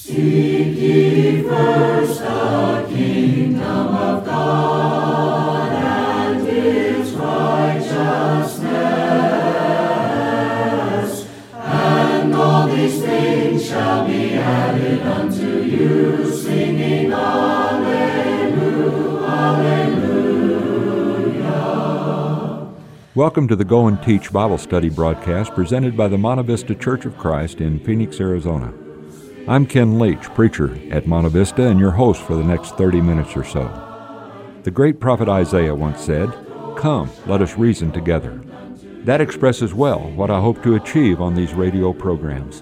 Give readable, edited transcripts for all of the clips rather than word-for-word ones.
Seek ye first the kingdom of God and His righteousness, and all these things shall be added unto you, singing Alleluia, Alleluia. Welcome to the Go and Teach Bible Study broadcast presented by the Monte Vista Church of Christ in Phoenix, Arizona. I'm Ken Leach, preacher at Monte Vista, and your host for the next 30 minutes or so. The great prophet Isaiah once said, "Come, let us reason together." That expresses well what I hope to achieve on these radio programs.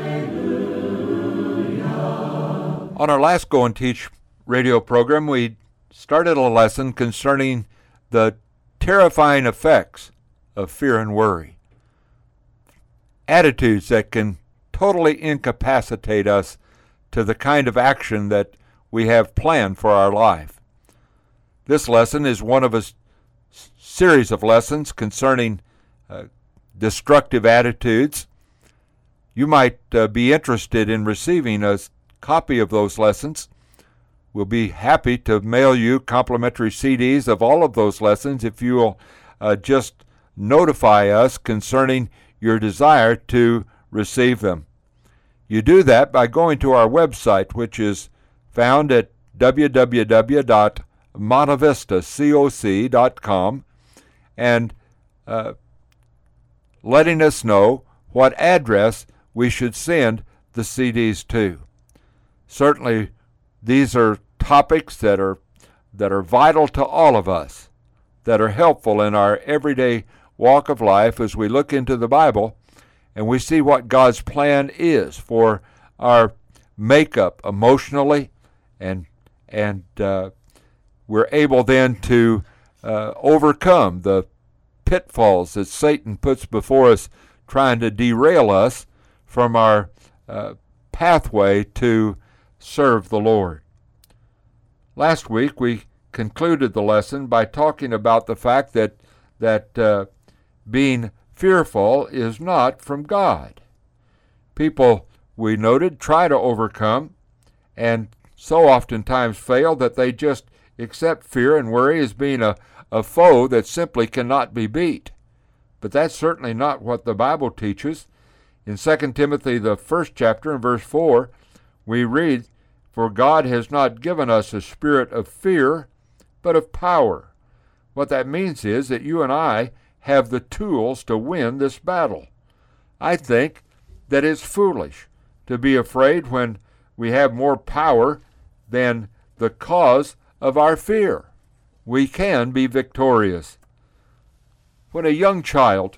On our last Go and Teach radio program, we started a lesson concerning the terrifying effects of fear and worry. Attitudes that can totally incapacitate us to the kind of action that we have planned for our life. This lesson is one of a series of lessons concerning destructive attitudes. You might be interested in receiving a copy of those lessons. We'll be happy to mail you complimentary CDs of all of those lessons if you will just notify us concerning your desire to receive them. You do that by going to our website, which is found at www.montevistacoc.com, and letting us know what address we should send the CDs to. Certainly, these are topics that are vital to all of us, that are helpful in our everyday walk of life as we look into the Bible and we see what God's plan is for our makeup emotionally, and we're able then to overcome the pitfalls that Satan puts before us, trying to derail us from our pathway to serve the Lord. Last week we concluded the lesson by talking about the fact that being fearful is not from God. People, we noted, try to overcome and so oftentimes fail that they just accept fear and worry as being a foe that simply cannot be beat. But that's certainly not what the Bible teaches. In 2 Timothy, the first chapter, in verse 4, we read, "For God has not given us a spirit of fear, but of power." What that means is that you and I have the tools to win this battle. I think that it's foolish to be afraid when we have more power than the cause of our fear. We can be victorious. When a young child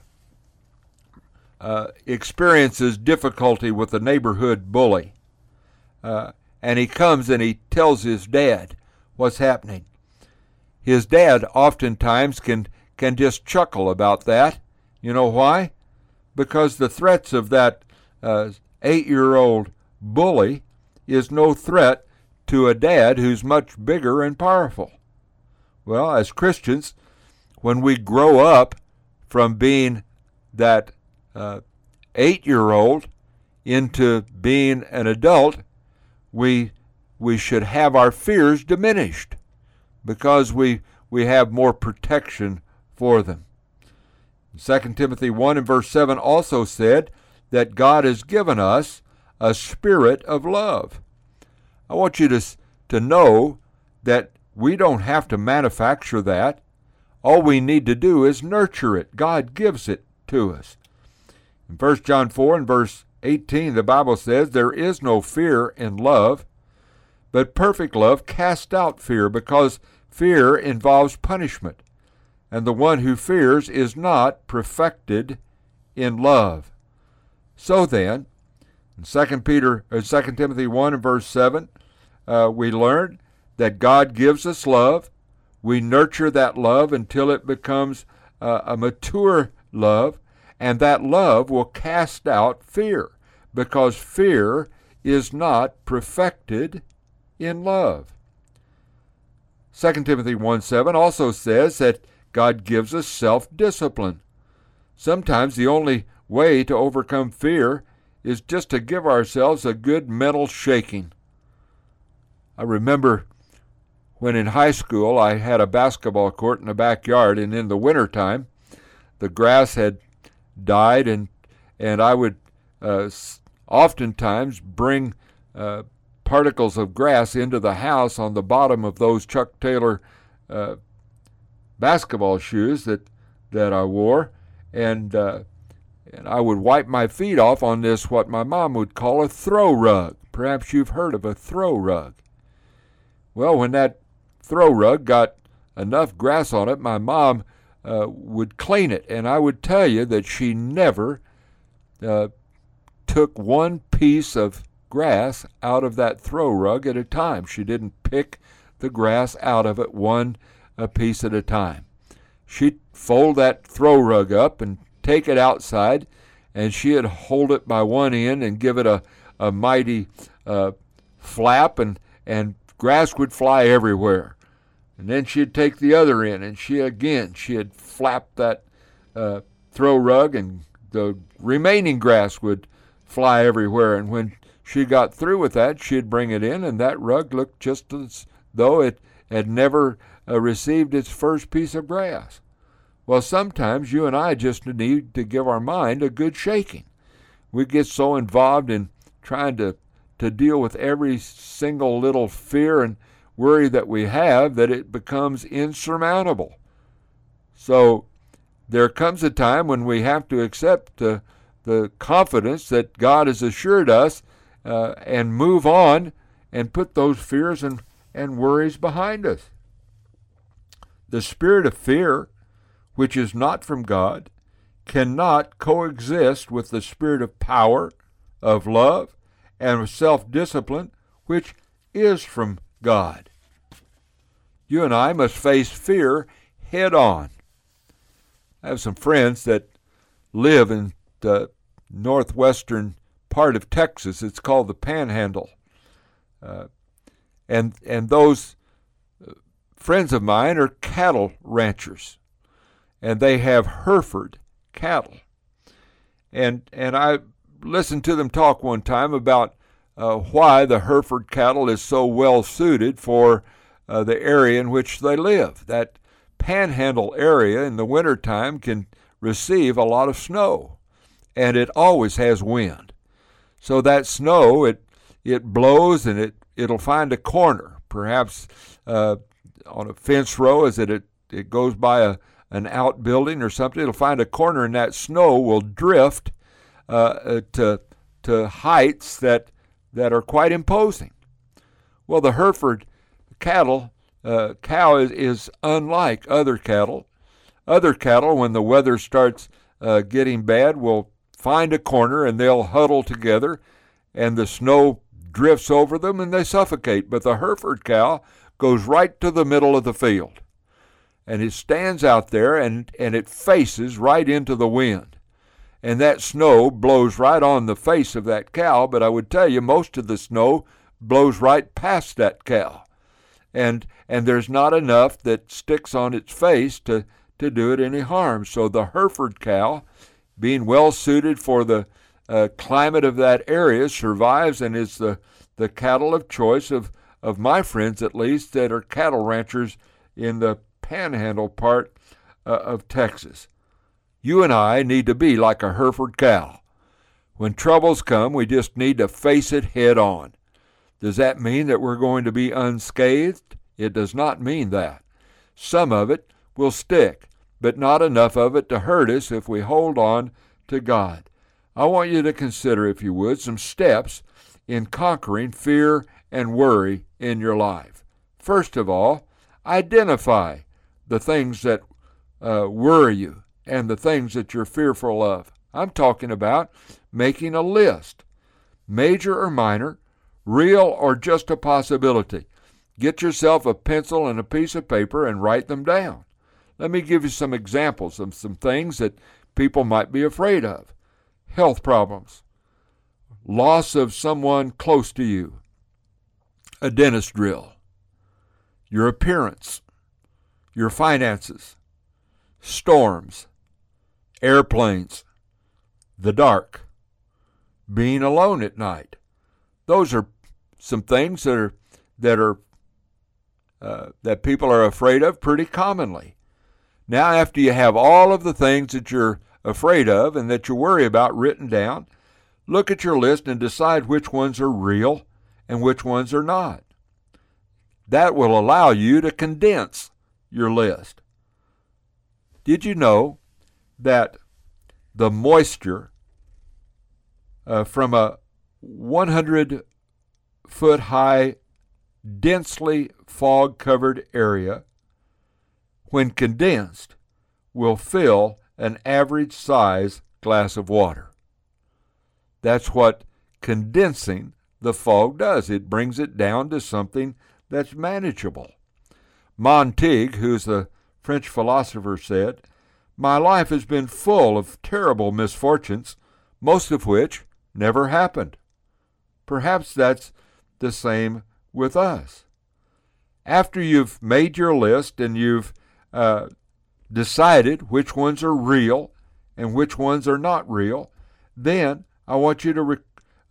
experiences difficulty with a neighborhood bully, and he comes and he tells his dad what's happening, his dad oftentimes can just chuckle about that. You know why? Because the threats of that 8-year-old bully is no threat to a dad who's much bigger and powerful. Well, as Christians, when we grow up from being that 8-year-old into being an adult, we should have our fears diminished because we have more protection for them. 2 Timothy 1 and verse 7 also said that God has given us a spirit of love. I want you to know that we don't have to manufacture that. All we need to do is nurture it. God gives it to us. In 1 John 4 and verse 18, the Bible says, "There is no fear in love, but perfect love casts out fear, because fear involves punishment. And the one who fears is not perfected in love." So then, in 2 Timothy 1 and verse 7, we learn that God gives us love. We nurture that love until it becomes a mature love, and that love will cast out fear, because fear is not perfected in love. 2 Timothy 1:7 also says that God gives us self-discipline. Sometimes the only way to overcome fear is just to give ourselves a good mental shaking. I remember when in high school I had a basketball court in the backyard, and in the wintertime the grass had died, and I would oftentimes bring particles of grass into the house on the bottom of those Chuck Taylor basketball shoes that I wore, and I would wipe my feet off on this, what my mom would call a throw rug. Perhaps you've heard of a throw rug. Well, when that throw rug got enough grass on it, my mom would clean it, and I would tell you that she never took one piece of grass out of that throw rug at a time. She didn't pick the grass out of it one piece at a time. She'd fold that throw rug up and take it outside, and she'd hold it by one end and give it a mighty flap, and grass would fly everywhere. And then she'd take the other end, and she'd flap that throw rug, and the remaining grass would fly everywhere. And when she got through with that, she'd bring it in, and that rug looked just as though it had never received its first piece of grass. Well, sometimes you and I just need to give our mind a good shaking. We get so involved in trying to deal with every single little fear and worry that we have that it becomes insurmountable. So there comes a time when we have to accept the confidence that God has assured us and move on and put those fears and worries behind us. The spirit of fear, which is not from God, cannot coexist with the spirit of power, of love, and of self-discipline, which is from God. You and I must face fear head on. I have some friends that live in the northwestern part of Texas. It's called the Panhandle. And those friends of mine are cattle ranchers, and they have Hereford cattle. And I listened to them talk one time about why the Hereford cattle is so well suited for the area in which they live. That Panhandle area in the wintertime can receive a lot of snow, and it always has wind. So that snow, it blows, and it'll find a corner, perhaps on a fence row as it goes by an outbuilding or something. It'll find a corner, and that snow will drift to heights that are quite imposing. Well, the Hereford cow is unlike other cattle. Other cattle, when the weather starts getting bad, will find a corner and they'll huddle together, and the snow drifts over them and they suffocate. But the Hereford cow goes right to the middle of the field, and it stands out there, and it faces right into the wind. And that snow blows right on the face of that cow, but I would tell you most of the snow blows right past that cow. And there's not enough that sticks on its face to do it any harm. So the Hereford cow, being well suited for the climate of that area, survives and is the cattle of choice of my friends, at least, that are cattle ranchers in the Panhandle part of Texas. You and I need to be like a Hereford cow. When troubles come, we just need to face it head on. Does that mean that we're going to be unscathed? It does not mean that. Some of it will stick, but not enough of it to hurt us if we hold on to God. I want you to consider, if you would, some steps in conquering fear and worry in your life. First of all, identify the things that worry you and the things that you're fearful of. I'm talking about making a list, major or minor, real or just a possibility. Get yourself a pencil and a piece of paper and write them down. Let me give you some examples of some things that people might be afraid of. Health problems, loss of someone close to you, a dentist drill, your appearance, your finances, storms, airplanes, the dark, being alone at night. Those are some things that people are afraid of pretty commonly. Now, after you have all of the things that you're afraid of and that you worry about written down, look at your list and decide which ones are real and which ones are not. That will allow you to condense your list. Did you know that the moisture from a 100-foot-high, densely fog-covered area, when condensed, will fill an average-size glass of water? That's what condensing the fog does. It brings it down to something that's manageable. Montaigne, who's the French philosopher, said, "My life has been full of terrible misfortunes, most of which never happened." Perhaps that's the same with us. After you've made your list and you've decided which ones are real and which ones are not real, then I want you to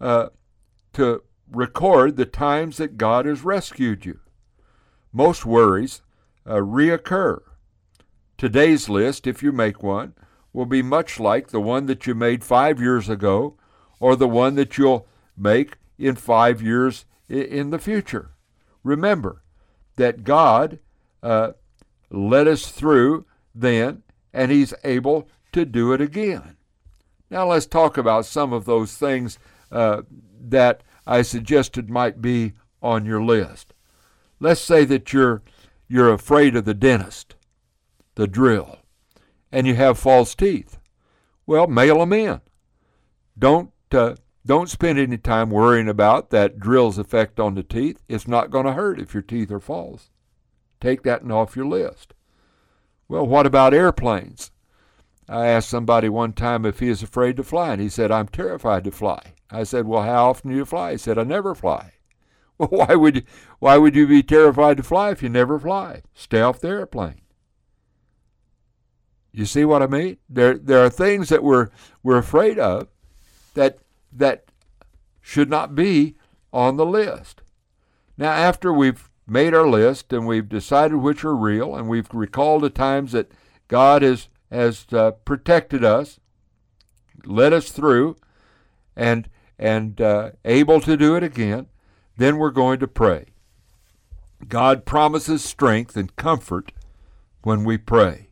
record the times that God has rescued you. Most worries reoccur. Today's list, if you make one, will be much like the one that you made 5 years ago or the one that you'll make in 5 years in the future. Remember that God led us through then, and He's able to do it again. Now let's talk about some of those things that I suggested might be on your list. Let's say that you're afraid of the dentist, the drill, and you have false teeth. Well, mail them in. Don't spend any time worrying about that drill's effect on the teeth. It's not going to hurt if your teeth are false. Take that off your list. Well, what about airplanes? I asked somebody one time if he is afraid to fly, and he said, "I'm terrified to fly." I said, "Well, how often do you fly?" He said, "I never fly." Well, why would you be terrified to fly if you never fly? Stay off the airplane. You see what I mean? There are things that we're afraid of that should not be on the list. Now, after we've made our list and we've decided which are real and we've recalled the times that God has protected us, led us through, and able to do it again, then we're going to pray. God promises strength and comfort when we pray.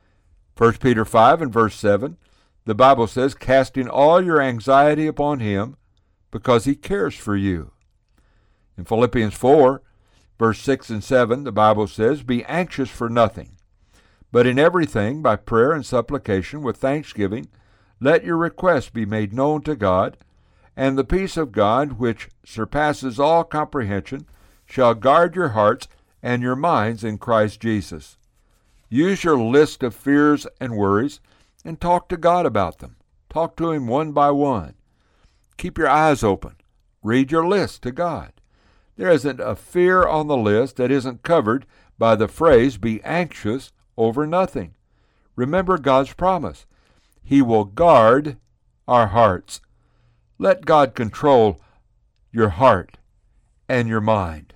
1 Peter 5 and verse 7, the Bible says, "Casting all your anxiety upon Him, because He cares for you." In Philippians 4, verse 6 and 7, the Bible says, "Be anxious for nothing, but in everything, by prayer and supplication, with thanksgiving, let your requests be made known to God, and the peace of God, which surpasses all comprehension, shall guard your hearts and your minds in Christ Jesus." Use your list of fears and worries and talk to God about them. Talk to Him one by one. Keep your eyes open. Read your list to God. There isn't a fear on the list that isn't covered by the phrase, "Be anxious over nothing." Remember God's promise. He will guard our hearts. Let God control your heart and your mind.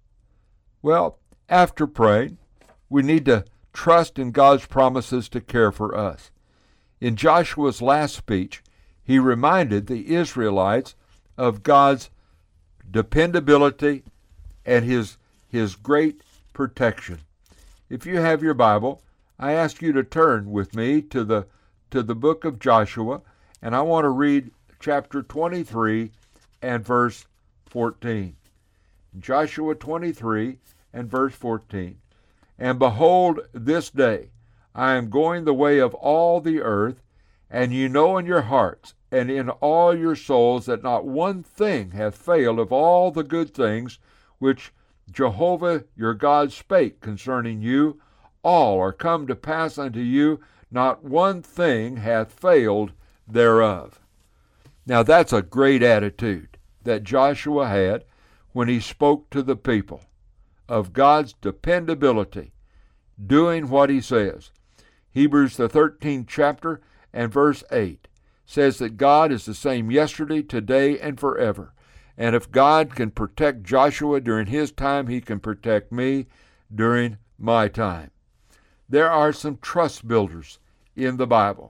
Well, after praying, we need to trust in God's promises to care for us. In Joshua's last speech, he reminded the Israelites of God's dependability and his great protection. If you have your Bible, I ask you to turn with me to the book of Joshua, and I want to read chapter 23 and verse 14. Joshua 23 and verse 14. "And behold, this day I am going the way of all the earth, and you know in your hearts and in all your souls that not one thing hath failed of all the good things which Jehovah your God spake concerning you. All are come to pass unto you, not one thing hath failed thereof." Now that's a great attitude that Joshua had when he spoke to the people of God's dependability, doing what He says. Hebrews the 13th chapter and verse 8 says that God is the same yesterday, today, and forever. And if God can protect Joshua during his time, he can protect me during my time. There are some trust builders in the Bible,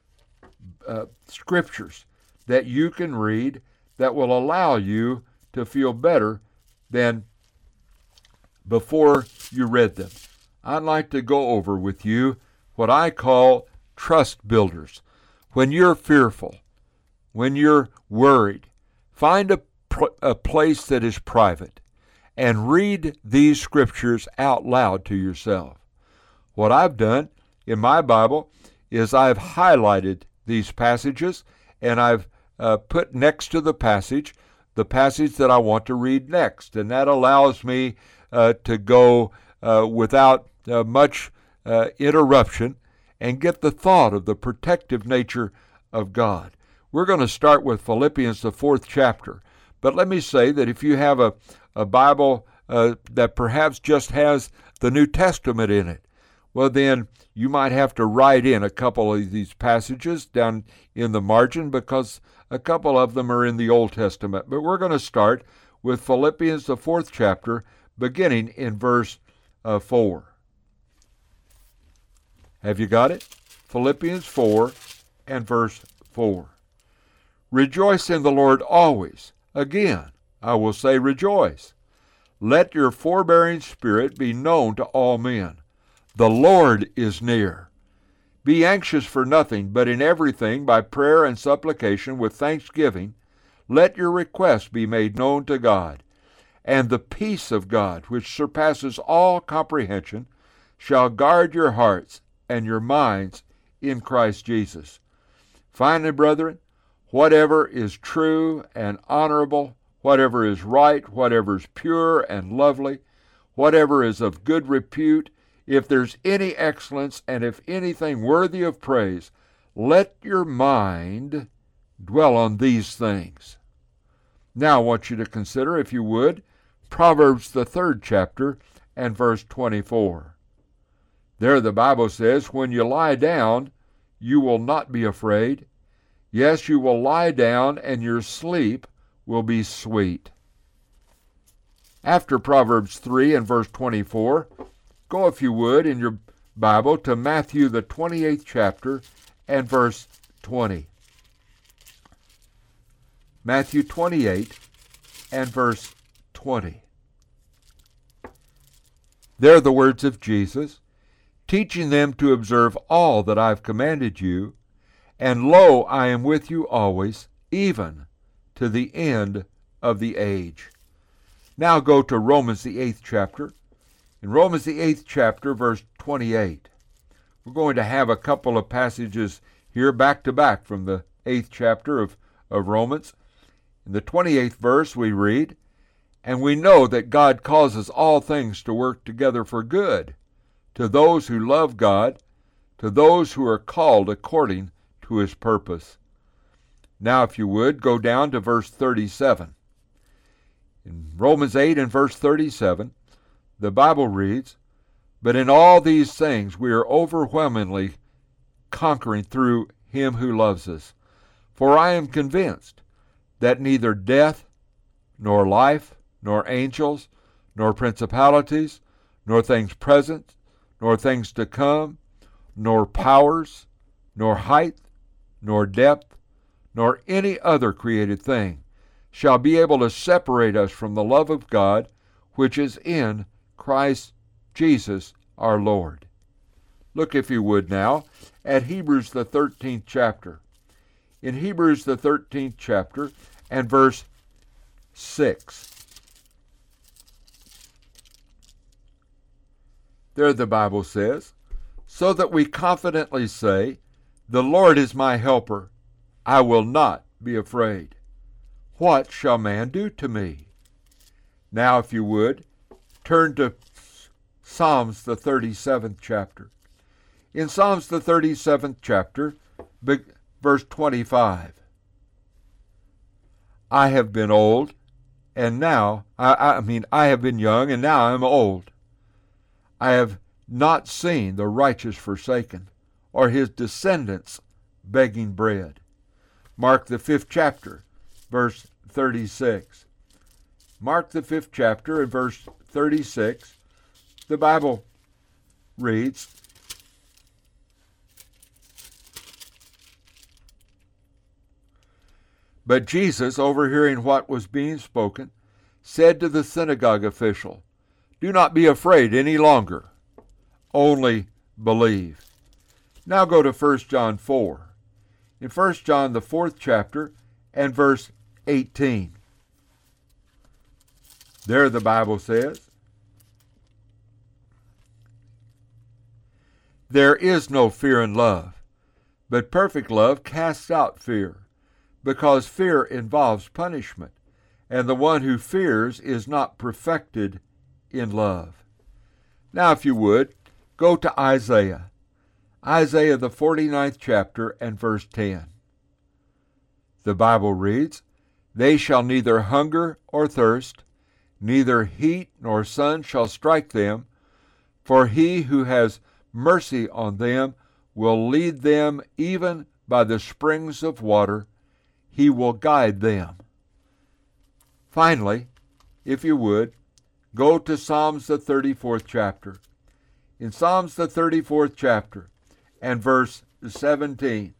scriptures that you can read that will allow you to feel better than before you read them. I'd like to go over with you what I call trust builders. When you're fearful, when you're worried, find a place that is private and read these scriptures out loud to yourself. What I've done in my Bible is I've highlighted these passages, and I've put next to the passage that I want to read next, and that allows me to go without much interruption and get the thought of the protective nature of God. We're going to start with Philippians, the 4th chapter. But let me say that if you have a Bible that perhaps just has the New Testament in it, well, then you might have to write in a couple of these passages down in the margin because a couple of them are in the Old Testament. But we're going to start with Philippians, the 4th chapter, beginning in verse 4. Have you got it? Philippians 4 and verse 4. Rejoice in the Lord always. Again, I will say rejoice. Let your forbearing spirit be known to all men. The Lord is near. Be anxious for nothing, but in everything by prayer and supplication with thanksgiving, let your requests be made known to God. And the peace of God, which surpasses all comprehension, shall guard your hearts and your minds in Christ Jesus. Finally, brethren, whatever is true and honorable, whatever is right, whatever is pure and lovely, whatever is of good repute, if there's any excellence and if anything worthy of praise, let your mind dwell on these things. Now I want you to consider, if you would, Proverbs the 3rd chapter and verse 24. There the Bible says, when you lie down, you will not be afraid. Yes, you will lie down, and your sleep will be sweet. After Proverbs 3 and verse 24, go, if you would, in your Bible to Matthew the 28th chapter and verse 20. Matthew 28 and verse 20. There are the words of Jesus, teaching them to observe all that I've commanded you, and lo, I am with you always, even to the end of the age. Now go to Romans the 8th chapter. In Romans the 8th chapter, verse 28. We're going to have a couple of passages here back to back from the 8th chapter of Romans. In the 28th verse we read, and we know that God causes all things to work together for good, to those who love God, to those who are called according to his purpose. Now, if you would, go down to verse 37. In Romans 8 and verse 37, the Bible reads, but in all these things we are overwhelmingly conquering through him who loves us. For I am convinced that neither death, nor life, nor angels, nor principalities, nor things present, nor things to come, nor powers, nor height, nor depth, nor any other created thing shall be able to separate us from the love of God, which is in Christ Jesus our Lord. Look, if you would now, at Hebrews the 13th chapter. In Hebrews the 13th chapter and verse 6. There the Bible says, so that we confidently say, the Lord is my helper, I will not be afraid. What shall man do to me? Now, if you would, turn to Psalms, the 37th chapter. In Psalms, the 37th chapter, verse 25. I have been old, and now, I have been young, and now I am old. I have not seen the righteous forsaken, or his descendants begging bread. Mark the 5th chapter, verse 36. Mark the 5th chapter and verse 36, the Bible reads, "But Jesus, overhearing what was being spoken, said to the synagogue official, 'Do not be afraid any longer, only believe.'" Now go to 1 John 4. In 1 John, the 4th chapter, and verse 18. There the Bible says, "There is no fear in love, but perfect love casts out fear, because fear involves punishment, and the one who fears is not perfected in love." Now, if you would, go to Isaiah. Isaiah, the 49th chapter, and verse 10. The Bible reads, "They shall neither hunger or thirst, neither heat nor sun shall strike them, for he who has mercy on them will lead them even by the springs of water. He will guide them." Finally, if you would, go to Psalms the 34th chapter. In Psalms the 34th chapter and verse 17,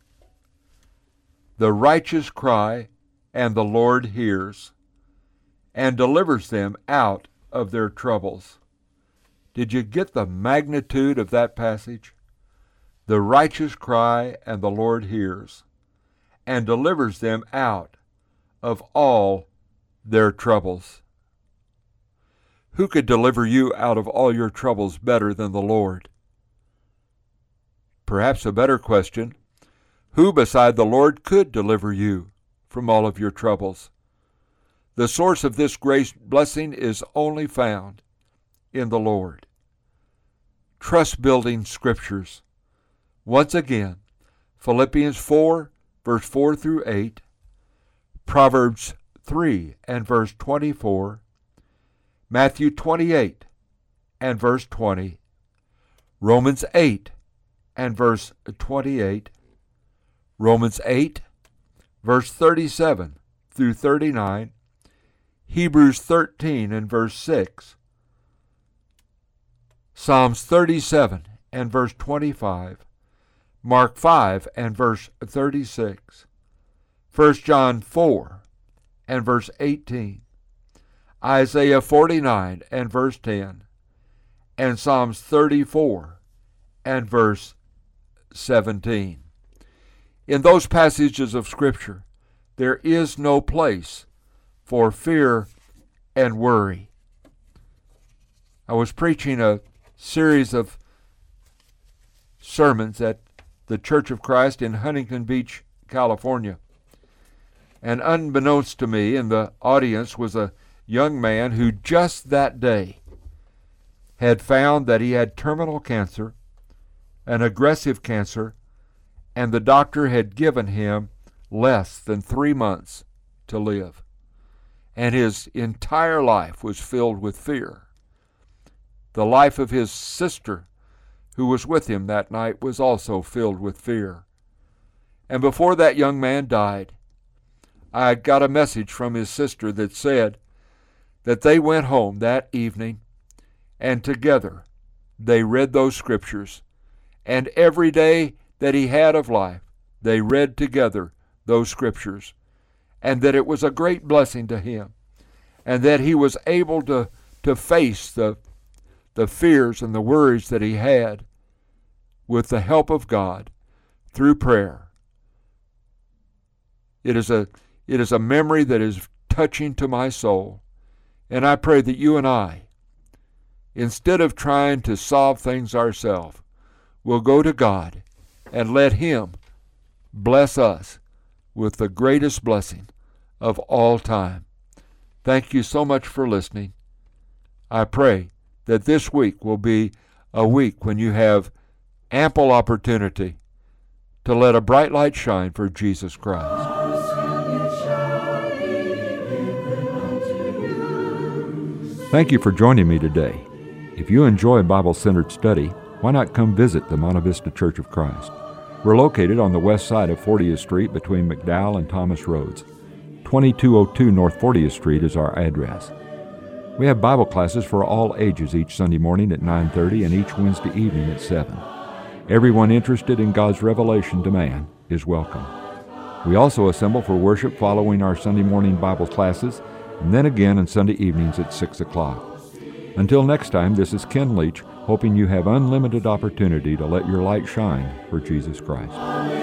"The righteous cry, and the Lord hears, and delivers them out of their troubles." Did you get the magnitude of that passage? The righteous cry, and the Lord hears, and delivers them out of all their troubles. Who could deliver you out of all your troubles better than the Lord? Perhaps a better question, who beside the Lord could deliver you from all of your troubles? The source of this grace blessing is only found in the Lord. Trust-building scriptures. Once again, Philippians 4, verse 4 through 8, Proverbs 3 and verse 24, Matthew 28 and verse 20, Romans 8 and verse 28, Romans 8, verse 37 through 39, Hebrews 13 and verse 6, Psalms 37 and verse 25, Mark 5 and verse 36, 1 John 4 and verse 18, Isaiah 49 and verse 10, and Psalms 34 and verse 17. In those passages of Scripture, there is no place for fear and worry. I was preaching a series of sermons at the Church of Christ in Huntington Beach, California. And unbeknownst to me, in the audience was a young man who just that day had found that he had terminal cancer, an aggressive cancer, and the doctor had given him less than 3 months to live. And his entire life was filled with fear. The life of his sister, who was with him that night, was also filled with fear. And before that young man died, I got a message from his sister that said that they went home that evening and together they read those scriptures. And every day that he had of life, they read together those scriptures. And that it was a great blessing to him. And that he was able to face the fears and the worries that he had with the help of God through prayer. It is a memory that is touching to my soul. And I pray that you and I, instead of trying to solve things ourselves, will go to God and let Him bless us with the greatest blessing of all time. Thank you so much for listening. I pray that this week will be a week when you have ample opportunity to let a bright light shine for Jesus Christ. Thank you for joining me today. If you enjoy Bible-centered study, why not come visit the Monte Vista Church of Christ? We're located on the west side of 40th Street between McDowell and Thomas Roads. 2202 North 40th Street is our address. We have Bible classes for all ages each Sunday morning at 9:30 and each Wednesday evening at 7. Everyone interested in God's revelation to man is welcome. We also assemble for worship following our Sunday morning Bible classes, and then again on Sunday evenings at 6 o'clock. Until next time, this is Ken Leach, hoping you have unlimited opportunity to let your light shine for Jesus Christ.